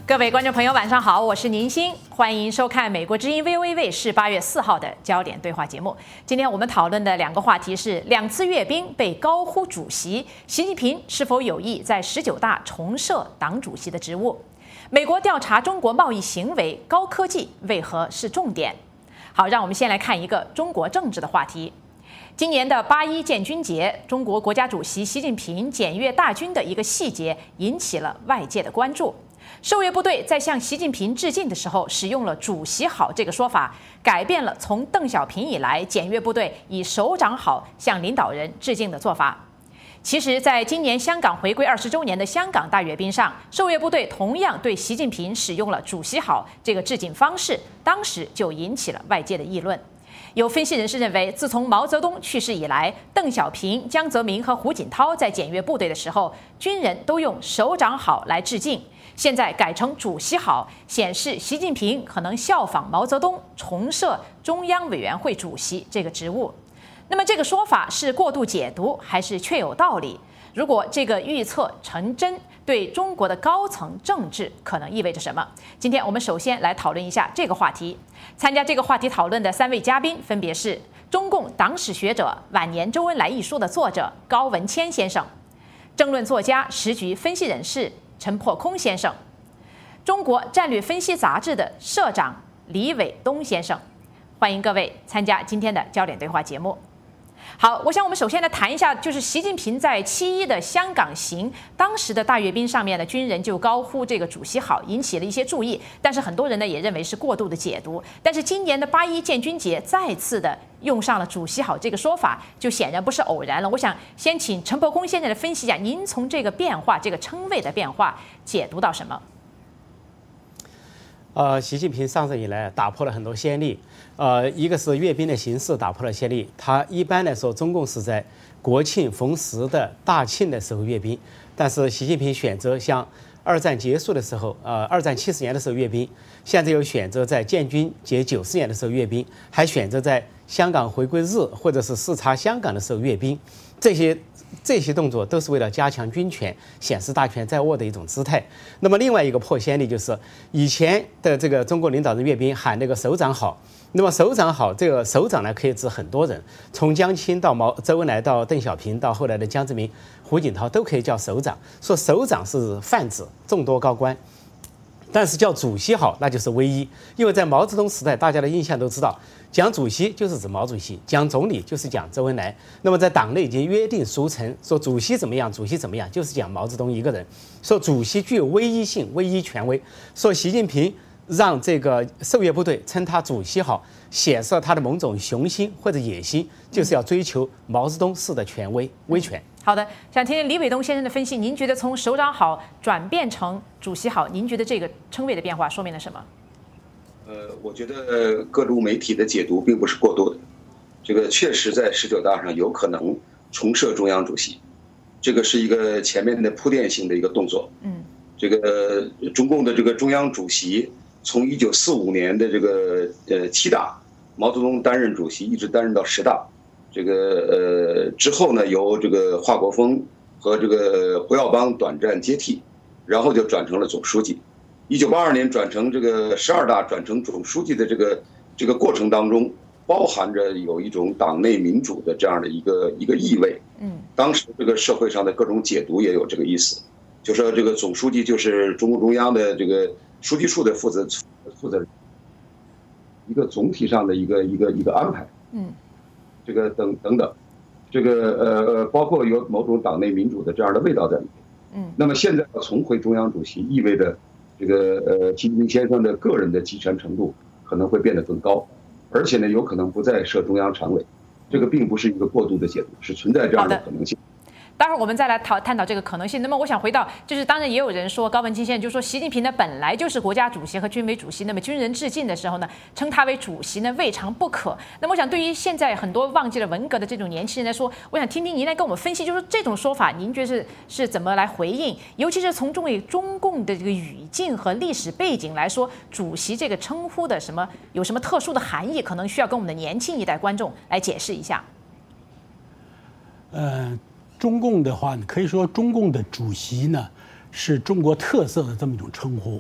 各位观众朋友，晚上好，我是宁鑫，欢迎收看美国之音 VOA 卫视8月4号的焦点对话节目。今天我们讨论的两个话题是2次阅兵被高呼主席，习近平是否有意在19大重设党主席的职务？美国调查中国贸易行为，高科技为何是重点？好，让我们先来看一个中国政治的话题。今年的8·1建军节，中国国家主席习近平检阅大军的一个细节引起了外界的关注。受阅部队在向习近平致敬的时候，使用了"主席好"这个说法，改变了从邓小平以来检阅部队以首长好向领导人致敬的做法。其实，在今年香港回归20周年的香港大阅兵上，受阅部队同样对习近平使用了"主席好"这个致敬方式，当时就引起了外界的议论。有分析人士认为，自从毛泽东去世以来，邓小平、江泽民和胡锦涛在检阅部队的时候，军人都用"首长好"来致敬。现在改成"主席好"，显示习近平可能效仿毛泽东，重设中央委员会主席这个职务。那么这个说法是过度解读，还是确有道理？如果这个预测成真，对中国的高层政治可能意味着什么？今天我们首先来讨论一下这个话题。参加这个话题讨论的3位嘉宾分别是中共党史学者《晚年周恩来一书》的作者高文谦先生，政论作家、时局分析人士陈破空先生，中国战略分析杂志的社长李伟东先生。欢迎各位参加今天的焦点对话节目。好，我想我们首先来谈一下，就是习近平在7·1的香港行当时的大阅兵上面的军人就高呼这个"主席好"，引起了一些注意，但是很多人呢也认为是过度的解读。但是今年的8·1建军节再次的用上了"主席好"这个说法，就显然不是偶然了。我想先请陈破空先生来分析一下，您从这个变化，这个称谓的变化解读到什么？ 习近平上任以来打破了很多先例，一个是阅兵的形式打破了先例。他一般来说，中共是在国庆逢时的大庆的时候阅兵，但是习近平选择像二战结束的时候，二战70年的时候阅兵，现在又选择在建军节90年的时候阅兵，还选择在香港回归日或者是视察香港的时候阅兵。这些动作都是为了加强军权、显示大权在握的一种姿态。那么另外一个破先例就是以前的这个中国领导人阅兵喊那个"首长好"，那么"首长好"这个"首长"呢可以指很多人，从江青到周恩来到邓小平到后来的江泽民、胡锦涛都可以叫首长，说首长是泛指众多高官。但是叫主席好，那就是唯一，因为在毛泽东时代，大家的印象都知道，讲主席就是指毛主席，讲总理就是讲周恩来。那么在党内已经约定俗成，说主席怎么样，主席怎么样，就是讲毛泽东一个人。说主席具有唯一性、唯一权威。说习近平让这个受阅部队称他主席好，显示了他的某种雄心或者野心，就是要追求毛泽东式的权威、威权。 好的，想听听李伟东先生的分析。您觉得从"首长好"转变成"主席好"，您觉得这个称谓的变化说明了什么？ 我觉得各路媒体的解读并不是过多的。这个确实在19大上有可能重设中央主席，这个是一个前面的铺垫性的一个动作。这个中共的这个中央主席从1945年的这个7大，毛泽东担任主席，一直担任到10大。这个之后呢，由这个华国锋和这个胡耀邦短暂接替，然后就转成了总书记。1982年转成这个12大，转成总书记的这个过程当中，包含着有一种党内民主的这样的一个意味。当时这个社会上的各种解读也有这个意思，就说这个总书记就是中共中央的这个书记处的负责人，一个总体上的一个安排。这个等等，这个包括有某种党内民主的这样的味道在里面。那么现在要重回中央主席，意味着这个习近平先生的个人的集权程度可能会变得更高，而且呢，有可能不再设中央常委。这个并不是一个过度的解读，是存在这样的可能性。 待会儿我们再来探讨这个可能性。那么我想回到，就是当然也有人说，高文清先生就说，习近平呢本来就是国家主席和军委主席，那么军人致敬的时候呢，称他为主席呢未尝不可。那么我想对于现在很多忘记了文革的这种年轻人来说，我想听听您来跟我们分析，就是这种说法，您觉得是怎么来回应？尤其是从中共的这个语境和历史背景来说，主席这个称呼的有什么特殊的含义？可能需要跟我们的年轻一代观众来解释一下。 中共的话呢，可以说中共的主席呢是中国特色的这么一种称呼。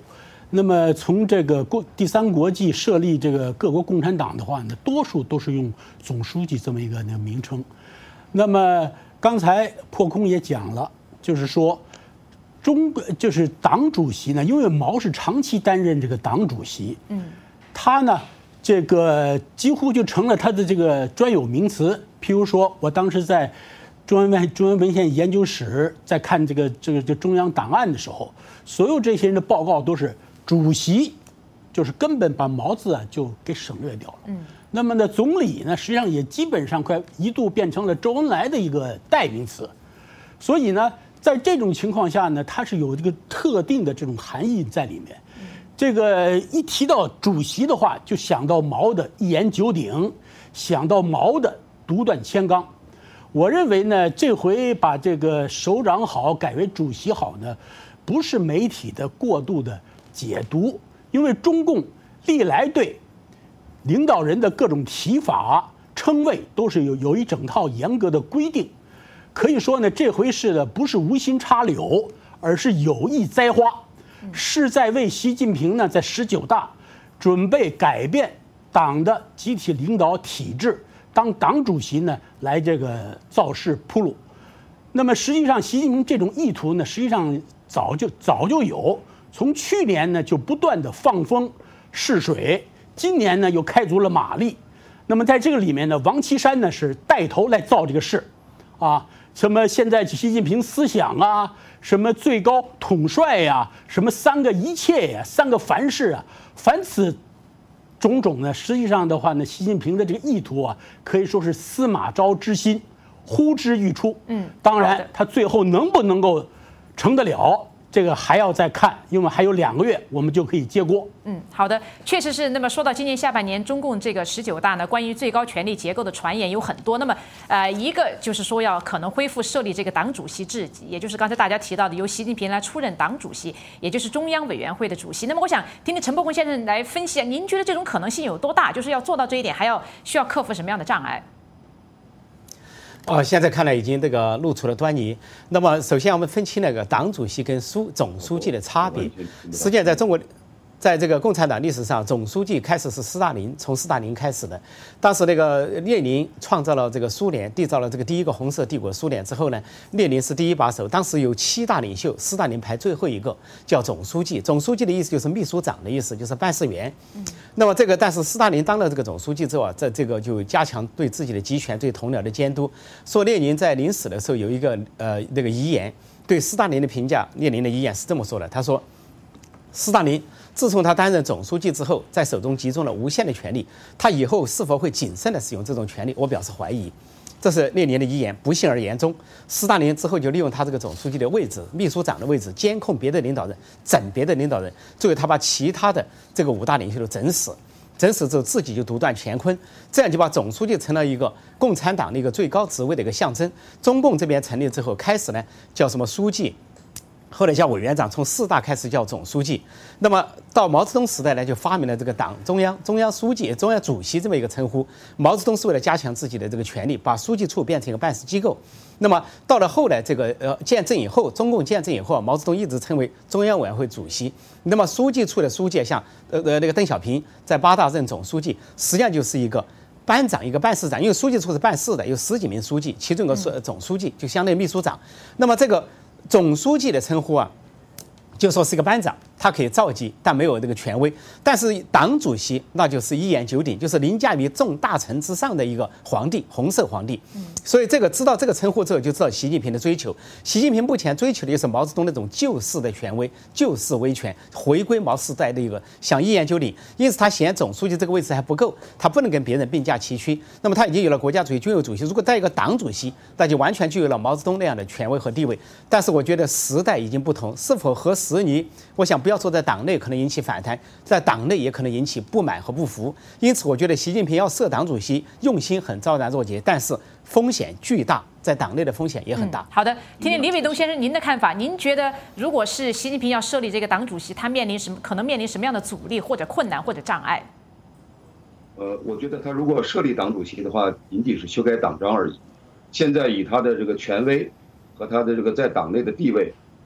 那么从这个第三国际设立这个各国共产党的话呢，多数都是用总书记这么一个名称。那么刚才破空也讲了，就是说就是党主席呢，因为毛是长期担任这个党主席，他呢这个几乎就成了他的这个专有名词。譬如说我当时在中央文献研究室在看这个中央档案的时候，所有这些人的报告都是主席，就是根本把毛字啊就给省略掉了。那么呢，总理呢，实际上也基本上快一度变成了周恩来的一个代名词。所以呢，在这种情况下呢，它是有这个特定的这种含义在里面。这个一提到主席的话，就想到毛的一言九鼎，想到毛的独断千纲。我认为呢，这回把这个首长好改为主席好呢，不是媒体的过度的解读，因为中共历来对领导人的各种提法称谓都是有一整套严格的规定。可以说呢，这回是的不是无心插柳，而是有意栽花，是在为习近平呢在19大准备改变党的集体领导体制，当党主席呢来这个造势铺路。那么实际上习近平这种意图呢，实际上早就有，从去年呢就不断的放风试水，今年呢又开足了马力。那么在这个里面呢，王岐山呢是带头来造这个势，什么现在习近平思想啊，什么最高统帅呀，什么3个一切呀，3个凡是啊，凡此种种呢，实际上的话呢，习近平的这个意图啊，可以说是司马昭之心，呼之欲出。当然他最后能不能够成得了，这个还要再看，因为还有2个月，我们就可以接锅。 好的，确实是。那么说到今年下半年中共这个19大呢，关于最高权力结构的传言有很多。那么一个就是说要可能恢复设立这个党主席制，也就是刚才大家提到的由习近平来出任党主席，也就是中央委员会的主席。那么我想听听陈伯宏先生来分析，您觉得这种可能性有多大？就是要做到这一点，还需要克服什么样的障碍？ 现在看来已经这个露出了端倪。那么，首先我们分清那个党主席跟总书记的差别。实际上，在中国，在这个共产党历史上，总书记开始是斯大林，从斯大林开始的。当时那个列宁创造了这个苏联，缔造了这个第一个红色帝国苏联之后呢，列宁是第一把手。当时有7大领袖，斯大林排最后一个，叫总书记。总书记的意思就是秘书长的意思，就是办事员。那么但是斯大林当了这个总书记之后啊，这个就加强对自己的集权、对同僚的监督。说列宁在临死的时候有一个那个遗言，对斯大林的评价，列宁的遗言是这么说的，他说，斯大林自从他担任总书记之后，在手中集中了无限的权力，他以后是否会谨慎地使用这种权力，我表示怀疑。这是列宁的遗言，不幸而言中。斯大林之后就利用他这个总书记的位置、秘书长的位置，监控别的领导人，整别的领导人，最后他把其他的这个5大领袖都整死之后，自己就独断乾坤，这样就把总书记成了一个共产党的一个最高职位的一个象征。中共这边成立之后，开始呢叫什么书记，后来叫委员长，从4大开始叫总书记。那么到毛泽东时代呢，就发明了这个党中央书记、中央主席这么一个称呼。毛泽东是为了加强自己的这个权力，把书记处变成一个办事机构。那么到了后来这个建政以后，中共建政以后，毛泽东一直称为中央委员会主席。那么书记处的书记像那个邓小平在8大任总书记，实际上就是一个班长，一个办事长，因为书记处是办事的，有10几名书记，其中有个总书记，就相当于秘书长。那么这个总书记的称呼啊，就说是个班长，他可以召集，但没有这个权威。但是党主席那就是一言九鼎，就是凌驾于众大臣之上的一个皇帝，红色皇帝。所以这个知道这个称呼之后，就知道习近平的追求。习近平目前追求的就是毛泽东那种旧式的权威、旧式威权，回归毛时代的一个想一言九鼎。因此他嫌总书记这个位置还不够，他不能跟别人并驾齐驱。那么他已经有了国家主席、军委主席，如果带一个党主席，那就完全具有了毛泽东那样的权威和地位。但是我觉得时代已经不同，是否合时宜？我想不要说在党内可能引起反弹，在党内也可能引起不满和不服。因此我觉得习近平要设党主席，用心很昭然若揭，但是风险巨大，在党内的风险也很大。 好的，听听李伟东先生您的看法。您觉得如果是习近平要设立这个党主席，他可能面临什么样的阻力或者困难或者障碍？ 我觉得他如果设立党主席的话，仅仅是修改党章而已。现在以他的这个权威和他的这个在党内的地位，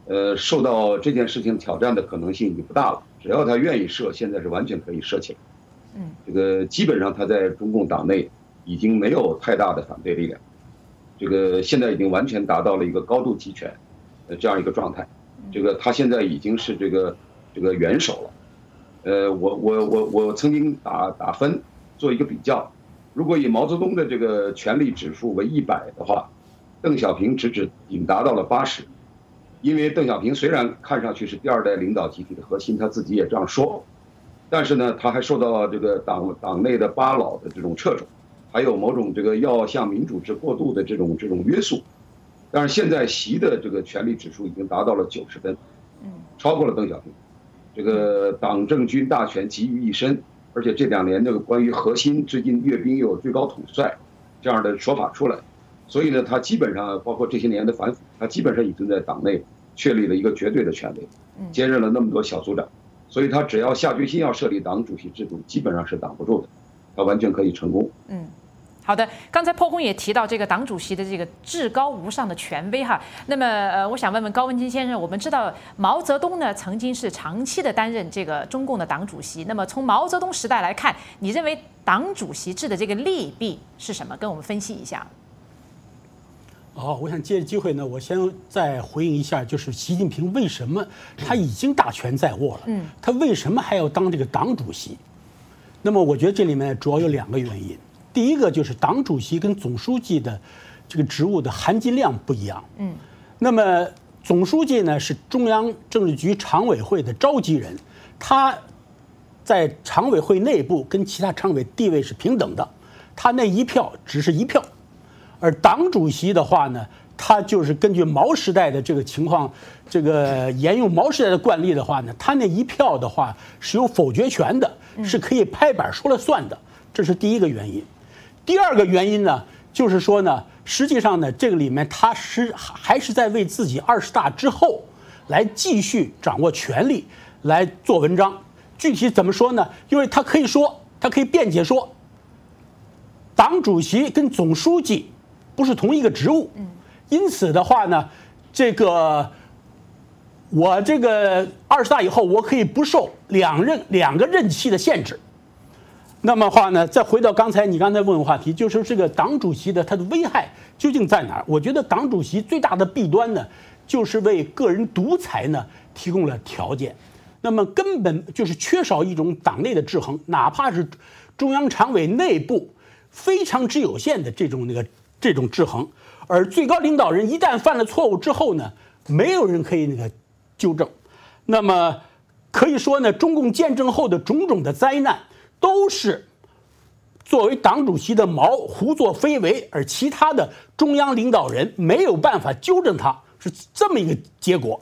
受到这件事情挑战的可能性已经不大了。只要他愿意设，现在是完全可以设起来。这个基本上他在中共党内已经没有太大的反对力量，这个现在已经完全达到了一个高度集权这样一个状态。这个他现在已经是这个元首了。我曾经打分做一个比较，如果以毛泽东的这个权力指数为100的话，邓小平只达到了80。因为邓小平虽然看上去是第2代领导集体的核心，他自己也这样说，但是呢，他还受到这个党内的8老的这种掣肘，还有某种这个要向民主制过渡的这种约束。但是现在习的这个权力指数已经达到了90分，超过了邓小平。这个党政军大权集于一身，而且这2年这个关于核心，最近阅兵又有最高统帅这样的说法出来，所以呢，他基本上包括这些年的反腐，他基本上已经在党内确立了一个绝对的权威，兼任了那么多小组长，所以他只要下决心要设立党主席制度，基本上是挡不住的，他完全可以成功。 好的，刚才破空也提到这个党主席的这个至高无上的权威哈。那么我想问问高文金先生，我们知道毛泽东呢曾经是长期的担任这个中共的党主席。那么从毛泽东时代来看，你认为党主席制的这个利弊是什么？跟我们分析一下。 我想借着机会呢，我先再回应一下，就是习近平为什么他已经大权在握了，他为什么还要当这个党主席？那么我觉得这里面主要有2个原因。第一个就是党主席跟总书记的这个职务的含金量不一样。那么总书记呢是中央政治局常委会的召集人，他在常委会内部跟其他常委地位是平等的，他那一票只是1票。而党主席的话呢，他就是根据毛时代的这个情况，这个沿用毛时代的惯例的话呢，他那1票的话是有否决权的，是可以拍板说了算的，这是第一个原因。第2个原因呢，就是说呢，实际上呢，这个里面他还是在为自己20大之后来继续掌握权力来做文章。具体怎么说呢？因为他可以辩解说，党主席跟总书记不是同一个职务，因此的话呢，这个我这个20大以后，我可以不受两个任期的限制。那么话呢，再回到你刚才问的话题，就是这个党主席的它的危害究竟在哪儿？我觉得党主席最大的弊端呢，就是为个人独裁呢提供了条件。那么根本就是缺少一种党内的制衡，哪怕是中央常委内部非常之有限的这种制衡。而最高领导人一旦犯了错误之后呢，没有人可以纠正。那么可以说呢，中共建政后的种种的灾难，都是作为党主席的毛胡作非为，而其他的中央领导人没有办法纠正他，是这么一个结果。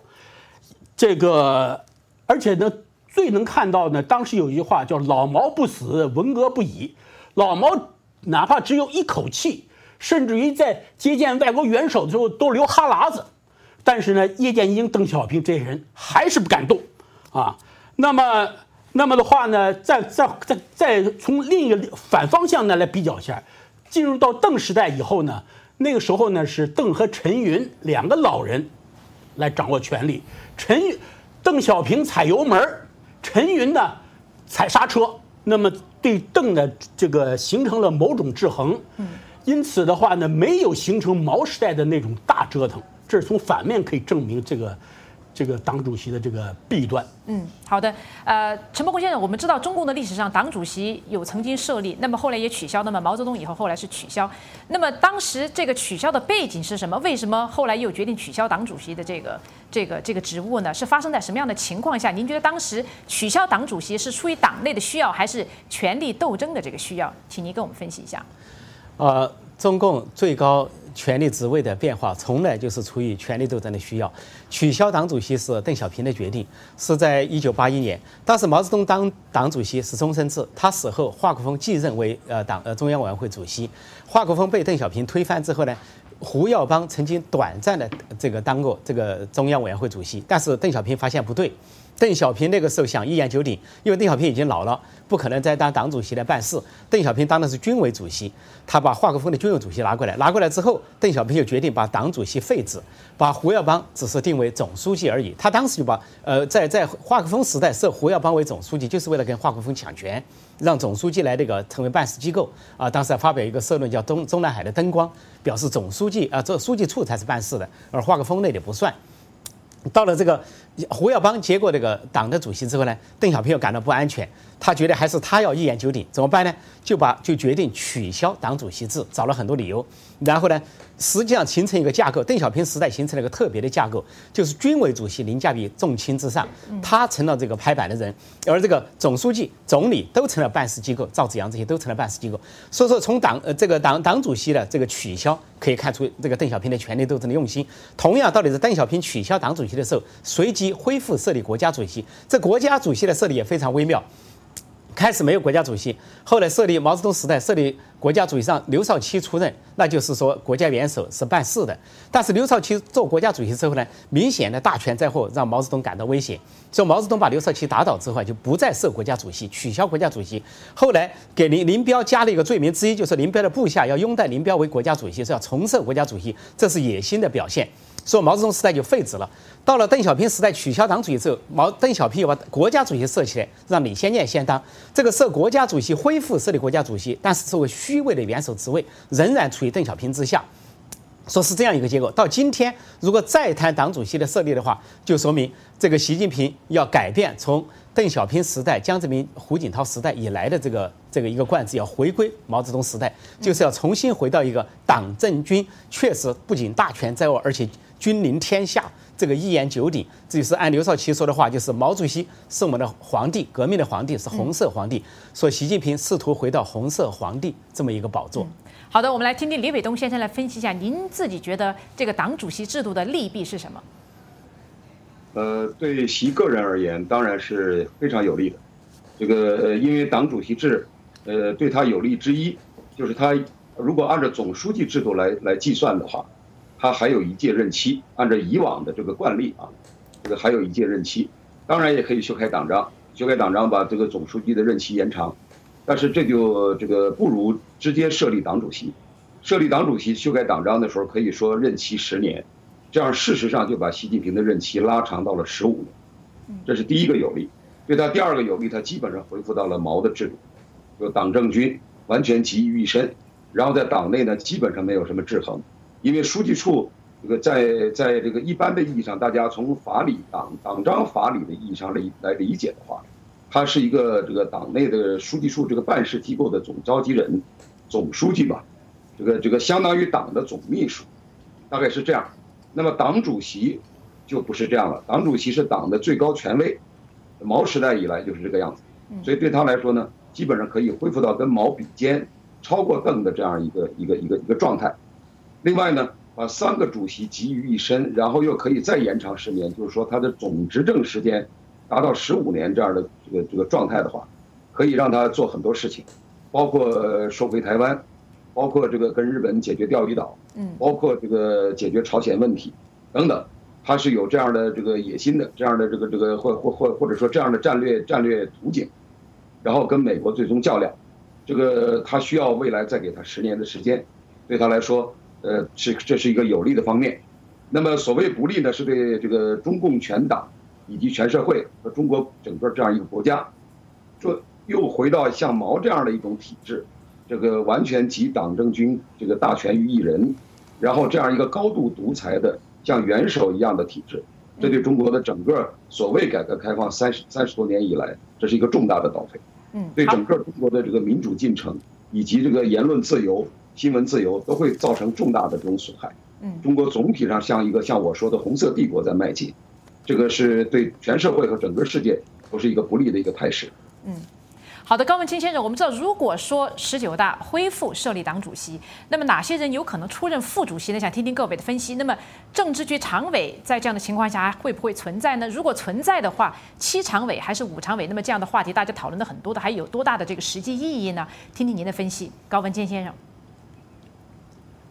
而且呢，最能看到呢，当时有一句话叫"老毛不死，文革不已"。老毛哪怕只有一口气，甚至于在接见外国元首的时候都流哈喇子，但是呢，叶剑英、邓小平这些人还是不敢动啊。那么的话呢，再从另一个反方向呢来比较一下，进入到邓时代以后呢，那个时候呢是邓和陈云2个老人来掌握权力，邓小平踩油门，陈云呢踩刹车，那么对邓的这个形成了某种制衡，因此的话呢，没有形成毛时代的那种大折腾，这是从反面可以证明这个党主席的这个弊端。 好的，陈伯公先生，我们知道中共的历史上党主席有曾经设立，那么后来也取消，那么毛泽东以后后来是取消，那么当时这个取消的背景是什么？为什么后来又决定取消党主席的这个职务呢？是发生在什么样的情况下？您觉得当时取消党主席是出于党内的需要，还是权力斗争的这个需要？请您跟我们分析一下。 中共最高权力职位的变化，从来就是出于权力斗争的需要。取消党主席是邓小平的决定，是在1981年。当时毛泽东当党主席是终身制，他死后华国锋继任为中央委员会主席。华国锋被邓小平推翻之后呢，胡耀邦曾经短暂的当过这个中央委员会主席，但是邓小平发现不对， 邓小平那个时候想一言九鼎，因为邓小平已经老了，不可能再当党主席来办事。邓小平当的是军委主席，他把华国锋的军委主席拿过来之后，邓小平就决定把党主席废止，把胡耀邦只是定为总书记而已。他当时就把在华国锋时代设胡耀邦为总书记，就是为了跟华国锋抢权，让总书记来成为办事机构啊。当时还发表一个社论叫中南海的灯光，表示总书记这书记处才是办事的，而华国锋那里不算。到了这个胡耀邦接过这个党的主席之后呢，邓小平又感到不安全，他觉得还是他要一言九鼎，怎么办呢？就决定取消党主席制，找了很多理由，然后呢，实际上形成一个架构。邓小平时代形成了一个特别的架构，就是军委主席凌驾于重卿之上，他成了这个拍板的人，而这个总书记、总理都成了办事机构，赵紫阳这些都成了办事机构。所以说，从党主席的这个取消，可以看出这个邓小平的权力斗争的用心。同样道理是，邓小平取消党主席的时候，随即恢复设立国家主席。这国家主席的设立也非常微妙。开始没有国家主席，后来设立毛泽东时代设立国家主席上刘少奇出任，那就是说国家元首是办事的。但是刘少奇做国家主席之后呢，明显的大权在握，让毛泽东感到危险。所以毛泽东把刘少奇打倒之后，就不再设国家主席，取消国家主席。后来给林彪加了一个罪名之一，就是林彪的部下要拥戴林彪为国家主席，是要重设国家主席，这是野心的表现。所以毛泽东时代就废止了。到了邓小平时代取消党主席之后，邓小平又把国家主席设起来，让李先念先当。这个设国家主席恢复设立国家主席，但是作为虚位的元首职位，仍然处于邓小平之下。说是这样一个结果。到今天，如果再谈党主席的设立的话，就说明这个习近平要改变从邓小平时代、江泽民、胡锦涛时代以来的这个一个惯制，要回归毛泽东时代，就是要重新回到一个党政军确实不仅大权在握，而且君临天下，这个一言九鼎。这就是按刘少奇说的话，就是毛主席是我们的皇帝，革命的皇帝是红色皇帝，所以习近平试图回到红色皇帝这么一个宝座。 好的，我们来听听李伟东先生来分析一下，您自己觉得这个党主席制度的利弊是什么？ 对习个人而言，当然是非常有利的。这个因为党主席制，对他有利之一，就是他如果按照总书记制度来计算的话，他还有一届任期，按照以往的这个惯例啊，这个还有一届任期。当然也可以修改党章，把这个总书记的任期延长。但是这个不如直接设立党主席。设立党主席修改党章的时候，可以说任期10年，这样事实上就把习近平的任期拉长到了15年，这是第一个有利。对他第二个有利，他基本上恢复到了毛的制度，就党政军完全集于一身，然后在党内呢基本上没有什么制衡，因为书记处这个在这个一般的意义上，大家从法理党章法理的意义上来理解的话，他是一个这个党内的书记处这个办事机构的总召集人，总书记吧，这个相当于党的总秘书，大概是这样。那么党主席就不是这样了，党主席是党的最高权威，毛时代以来就是这个样子，所以对他来说呢，基本上可以恢复到跟毛比肩，超过邓的这样一个状态。另外呢，把3个主席集于一身，然后又可以再延长10年，就是说他的总执政时间达到15年这样的这个状态的话，可以让他做很多事情，包括收回台湾，包括这个跟日本解决钓鱼岛，包括这个解决朝鲜问题等等，他是有这样的这个野心的，这样的这个或者说这样的战略图景，然后跟美国最终较量，这个他需要未来再给他10年的时间，对他来说，这是一个有利的方面。那么所谓不利呢，是对这个中共全党以及全社会和中国整个这样一个国家，这又回到像毛这样的一种体制，这个完全集党政军这个大权于一人，然后这样一个高度独裁的像元首一样的体制，这对中国的整个所谓改革开放30多年以来，这是一个重大的倒退，对整个中国的这个民主进程以及这个言论自由、新闻自由都会造成重大的这种损害。中国总体上像一个像我说的红色帝国在迈进，这个是对全社会和整个世界都是一个不利的一个态势。 好的，高文清先生，我们知道，如果说19大恢复设立党主席，那么哪些人有可能出任副主席呢？想听听各位的分析。那么政治局常委在这样的情况下会不会存在呢？如果存在的话，7常委还是5常委？那么这样的话题大家讨论的很多的，还有多大的这个实际意义呢？听听您的分析，高文清先生。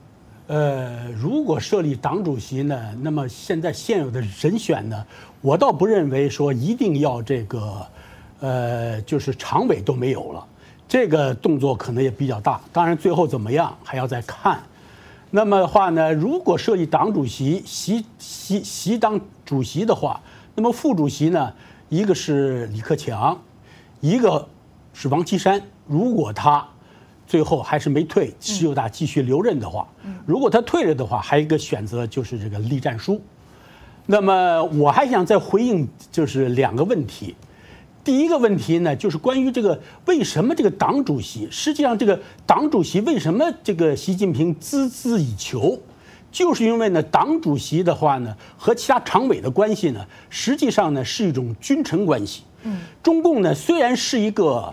如果设立党主席呢，那么现有的人选呢，我倒不认为说一定要这个，就是常委都没有了，这个动作可能也比较大。当然最后怎么样还要再看。那么的话呢，如果设立党主席习当主席的话，那么副主席呢，一个是李克强，一个是王岐山。如果他最后还是没退，十九大继续留任的话，如果他退了的话，还有一个选择就是这个栗战书。那么我还想再回应就是2个问题。第一个问题呢，就是关于这个为什么这个党主席，实际上这个党主席为什么这个习近平孜孜以求，就是因为呢，党主席的话呢和其他常委的关系呢，实际上呢是一种君臣关系。中共呢虽然是一个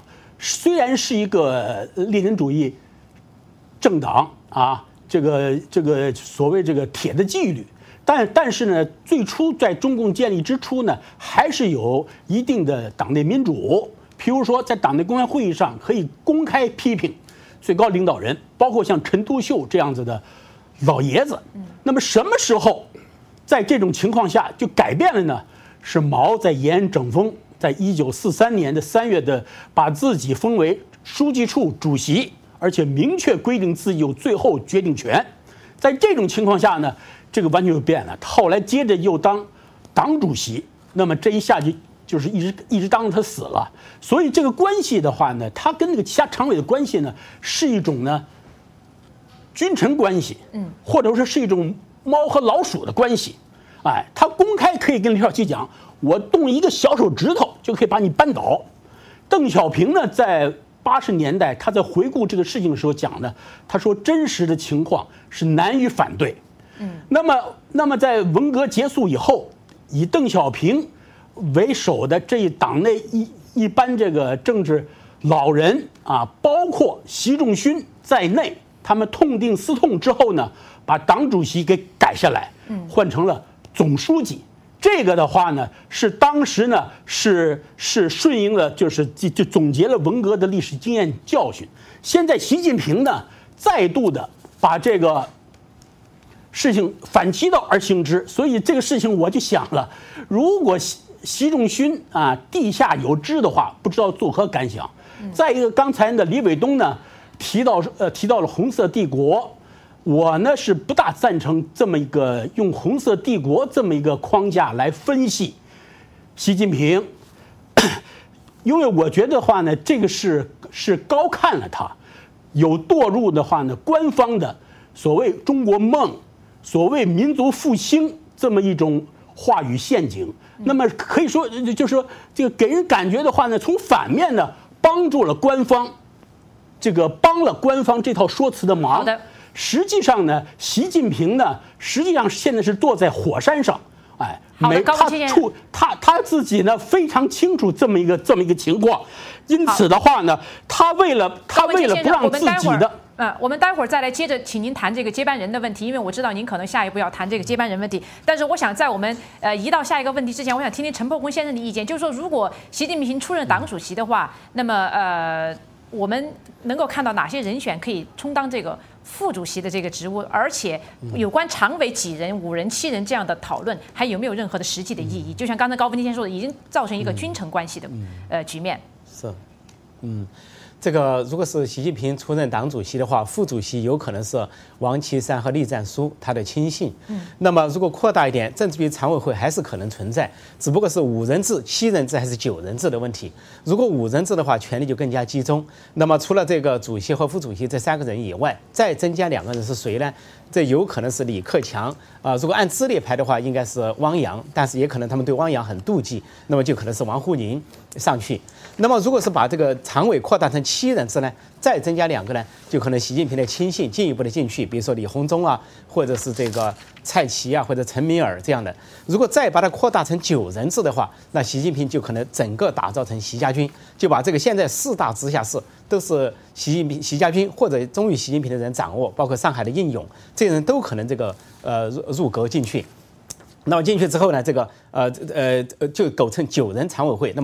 列宁主义政党啊，这个所谓这个铁的纪律。但是呢，最初在中共建立之初呢，还是有一定的党内民主。譬如说，在党内公开会议上可以公开批评最高领导人，包括像陈独秀这样子的老爷子。那么什么时候在这种情况下就改变了呢？是毛在延安整风，在1943年的3月的把自己封为书记处主席，而且明确规定自己有最后决定权。在这种情况下呢，这个完全就变了。后来接着又当党主席，那么这一下就是一直当着他死了。所以这个关系的话呢，他跟那个其他常委的关系呢，是一种呢君臣关系，或者说是一种猫和老鼠的关系。哎，他公开可以跟刘少奇讲，我动一个小手指头就可以把你扳倒。邓小平呢，在80年代他在回顾这个事情的时候讲呢，他说真实的情况是难于反对。那么在文革结束以后，以邓小平为首的这一党内一般这个政治老人啊，包括习仲勋在内，他们痛定思痛之后呢，把党主席给改下来，换成了总书记。这个的话呢，是当时呢是顺应了，就总结了文革的历史经验教训。现在习近平呢，再度的把这个事情反其道而行之，所以这个事情我就想了，如果习仲勋啊地下有知的话，不知道作何感想。再一个，刚才呢李伟东呢提到了红色帝国，我呢是不大赞成这么一个用红色帝国这么一个框架来分析习近平，因为我觉得的话呢，这个是高看了他，有堕入的话呢官方的所谓中国梦，所谓民族复兴这么一种话语陷阱。那么可以说，就是说这个给人感觉的话呢，从反面呢帮助了官方，帮了官方这套说辞的忙。 好的。 实际上呢，习近平呢，实际上现在是坐在火山上，哎，他自己呢非常清楚这么一个情况，因此的话呢，他为了不让自己的。 我们待会儿再来接着请您谈这个接班人的问题，因为我知道您可能下一步要谈这个接班人问题。但是我想在我们移到下一个问题之前，我想听听陈伯公先生的意见，就是说，如果习近平出任党主席的话，那么我们能够看到哪些人选可以充当这个副主席的这个职务，而且有关常委几人、5人、7人这样的讨论，还有没有任何的实际的意义？就像刚才高文先生说的，已经造成一个君臣关系的局面。 是，这个如果是习近平出任党主席的话，副主席有可能是王岐山和栗战书他的亲信。那么如果扩大一点，政治局常委会还是可能存在，只不过是5人制、7人制还是9人制的问题。如果5人制的话，权力就更加集中。那么除了这个主席和副主席这3个人以外，再增加2个人是谁呢？这有可能是李克强如果按资历排的话，应该是汪洋，但是也可能他们对汪洋很妒忌，那么就可能是王沪宁上去。那么如果是把这个常委扩大成7人制呢，再增加2个呢，就可能习近平的亲信进一步的进去，比如说李鸿忠啊，或者是这个蔡奇啊，或者陈敏尔这样的。如果再把它扩大成9人制的话，那习近平就可能整个打造成习家军，就把这个现在4大直辖市都是习家军或者忠于习近平的人掌握，包括上海的应勇，这些人都可能这个入阁进去。那么进去之后呢，这个就构成9人常委会。那么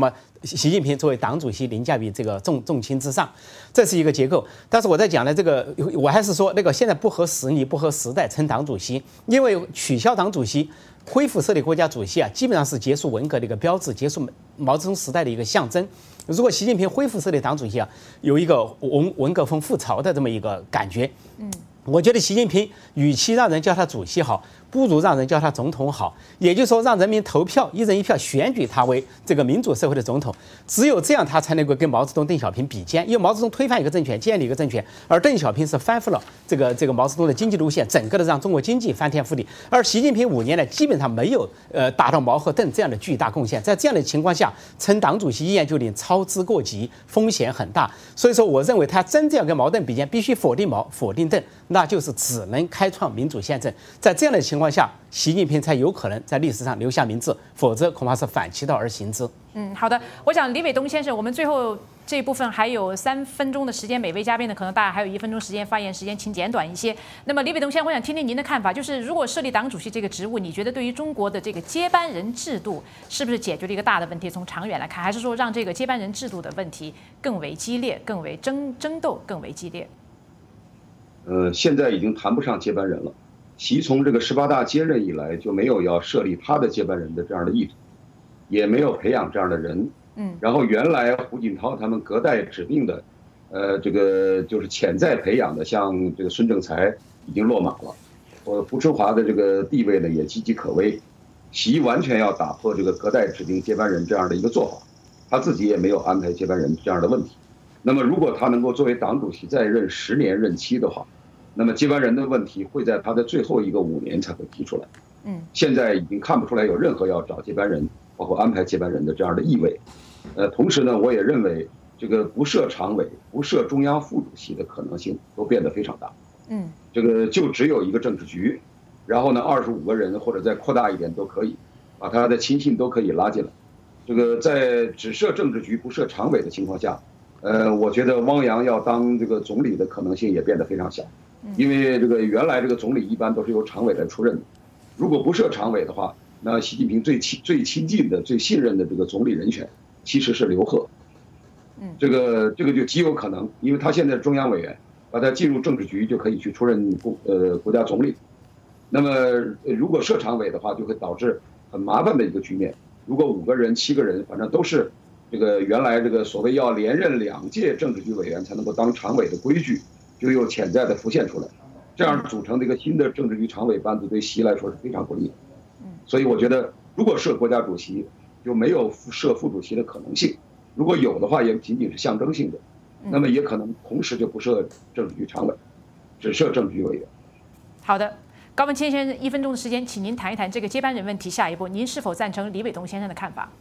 习近平作为党主席凌驾于这个重卿之上，这是一个结构。但是我在讲的这个，我还是说那个现在不合时宜、不合时代称党主席，因为取消党主席。恢复设立国家主席啊，基本上是结束文革的一个标志，结束毛泽东时代的一个象征。如果习近平恢复设立党主席啊，有一个文革风复朝的这么一个感觉。我觉得习近平与其让人叫他主席好，不如让人叫他总统好。也就是说，让人民投票，一人一票选举他为这个民主社会的总统。只有这样，他才能够跟毛泽东、邓小平比肩。因为毛泽东推翻一个政权，建立一个政权，而邓小平是翻覆了这个毛泽东的经济路线，整个的让中国经济翻天覆地。而习近平5年来基本上没有达到毛和邓这样的巨大贡献。在这样的情况下，称党主席一言就令，操之过急，风险很大。所以说，我认为他真正要跟毛邓比肩，必须否定毛，否定邓。那就是只能开创民主宪政，在这样的情况下，习近平才有可能在历史上留下名字，否则恐怕是反其道而行之。 好的，我想李伟东先生，我们最后这一部分还有3分钟的时间，每位嘉宾呢可能大概还有1分钟时间发言时间，请简短一些。那么李伟东先生，我想听听您的看法，就是如果设立党主席这个职务，你觉得对于中国的这个接班人制度是不是解决了一个大的问题？从长远来看，还是说让这个接班人制度的问题更为激烈、更为争斗、更为激烈？ 现在已经谈不上接班人了。习从这个18大接任以来，就没有要设立他的接班人的这样的意图，也没有培养这样的人。然后原来胡锦涛他们隔代指定的，这个就是潜在培养的，像这个孙政才已经落马了，胡春华的这个地位呢也岌岌可危。习完全要打破这个隔代指定接班人这样的一个做法，他自己也没有安排接班人这样的问题。那么如果他能够作为党主席再任10年任期的话，那么接班人的问题会在他的最后一个5年才会提出来。现在已经看不出来有任何要找接班人，包括安排接班人的这样的意味。同时呢，我也认为这个不设常委、不设中央副主席的可能性都变得非常大。这个就只有一个政治局，然后呢25个人或者再扩大一点都可以，把他的亲信都可以拉进来。这个在只设政治局不设常委的情况下，我觉得汪洋要当这个总理的可能性也变得非常小。因为这个原来这个总理一般都是由常委来出任的，如果不设常委的话，那习近平最亲近的、最信任的这个总理人选其实是刘鹤。这个就极有可能，因为他现在是中央委员，把他进入政治局就可以去出任国家总理。那么如果设常委的话，就会导致很麻烦的一个局面。如果5个人、7个人，反正都是这个原来这个所谓要连任2届政治局委员才能够当常委的规矩，就又潜在的浮现出来，这样组成这个新的政治局常委班子对习来说是非常不利的。所以我觉得，如果设国家主席，就没有设副主席的可能性；如果有的话，也仅仅是象征性的。那么也可能同时就不设政治局常委，只设政治局委员。 好的，高文谦先生，1分钟的时间，请您谈一谈这个接班人问题。下一步，您是否赞成李伟东先生的看法？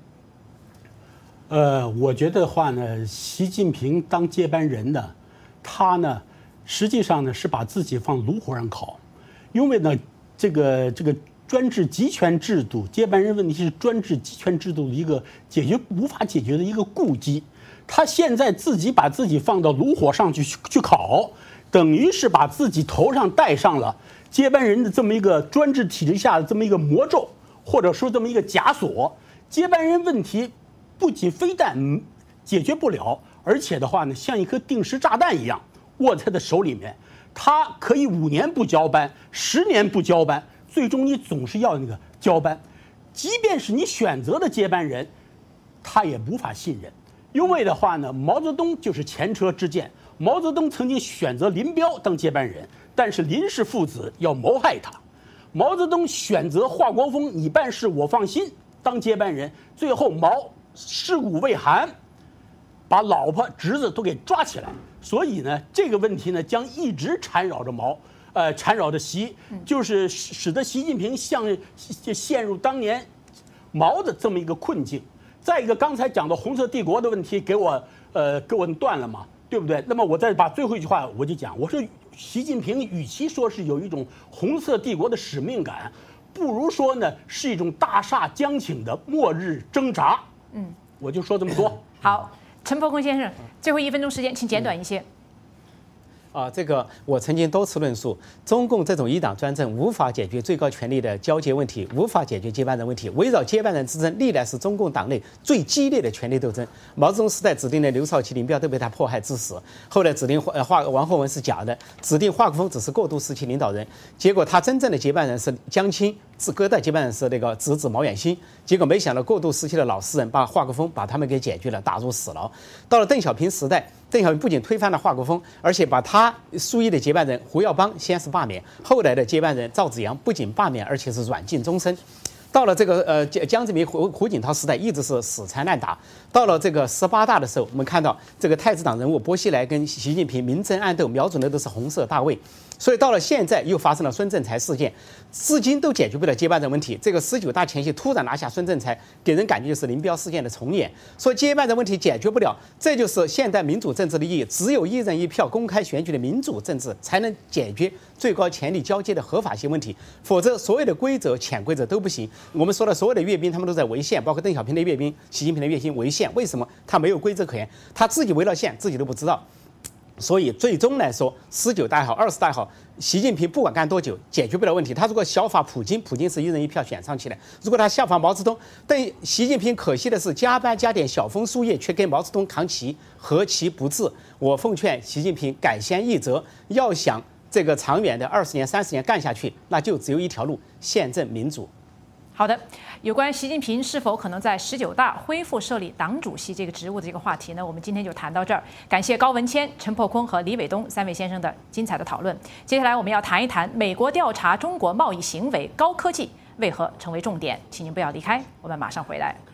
我觉得话呢，习近平当接班人呢，他呢，实际上呢是把自己放炉火上烤，因为呢，这个专制集权制度接班人问题是专制集权制度的一个无法解决的一个痼疾。他现在自己把自己放到炉火上去烤，等于是把自己头上戴上了接班人的这么一个专制体制下的这么一个魔咒，或者说这么一个枷锁。接班人问题不仅非但解决不了，而且的话呢，像一颗定时炸弹一样握在他的手里面。他可以5年不交班，10年不交班，最终你总是要那个交班。即便是你选择的接班人，他也无法信任。因为的话呢，毛泽东就是前车之鉴。毛泽东曾经选择林彪当接班人，但是林氏父子要谋害他。毛泽东选择华国锋，你办事我放心当接班人，最后毛尸骨未寒，把老婆侄子都给抓起来。所以呢，这个问题呢将一直缠绕着缠绕着习，就是使得习近平陷入当年毛的这么一个困境。再一个，刚才讲的红色帝国的问题给我断了嘛，对不对？那么我再把最后一句话我就讲，我说习近平与其说是有一种红色帝国的使命感，不如说呢是一种大厦将倾的末日挣扎。我就说这么多。 好，陈伯公先生，最后1分钟时间，请简短一些。 这个我曾经多次论述，中共这种一党专政无法解决最高权力的交接问题，无法解决接班人问题。围绕接班人之争，历来是中共党内最激烈的权力斗争。毛泽东时代指定的刘少奇、林彪都被他迫害致死，后来指定王洪文是假的，指定华国锋只是过渡时期领导人，结果他真正的接班人是江青，隔代接班人是那个侄子毛远新，结果没想到过渡时期的老实人把华国锋把他们给解决了，打入死牢。到了邓小平时代，邓小平不仅推翻了华国锋，而且把他书一的接班人胡耀邦先是罢免，后来的接班人赵紫阳不仅罢免，而且是软禁终身。到了这个江泽民、胡锦涛时代，一直是死缠烂打。到了这个18大的时候，我们看到这个太子党人物薄熙来跟习近平明争暗斗，瞄准的都是红色大卫。所以到了现在，又发生了孙政才事件，至今都解决不了接班人问题。这个19大前夕突然拿下孙政才，给人感觉就是林彪事件的重演。说接班人问题解决不了，这就是现代民主政治的意义。只有一人一票公开选举的民主政治，才能解决最高权力交接的合法性问题。否则，所有的规则、潜规则都不行。我们说的所有的阅兵，他们都在违宪，包括邓小平的阅兵、习近平的阅兵违宪。为什么？他没有规则可言，他自己违了宪，自己都不知道。所以最终来说，19大也好，20大也好，习近平不管干多久，解决不了问题。他如果效法普京，普京是一人一票选上去的；如果他效法毛泽东，但习近平可惜的是加班加点小风书业，却跟毛泽东扛旗，何其不智！我奉劝习近平改弦易辙，要想这个长远的20年、30年干下去，那就只有一条路：宪政民主。 好的，有关习近平是否可能在19大恢复设立党主席这个职务的这个话题呢，我们今天就谈到这儿。感谢高文谦、陈破空和李伟东3位先生的精彩的讨论。接下来我们要谈一谈美国调查中国贸易行为，高科技为何成为重点？请您不要离开，我们马上回来。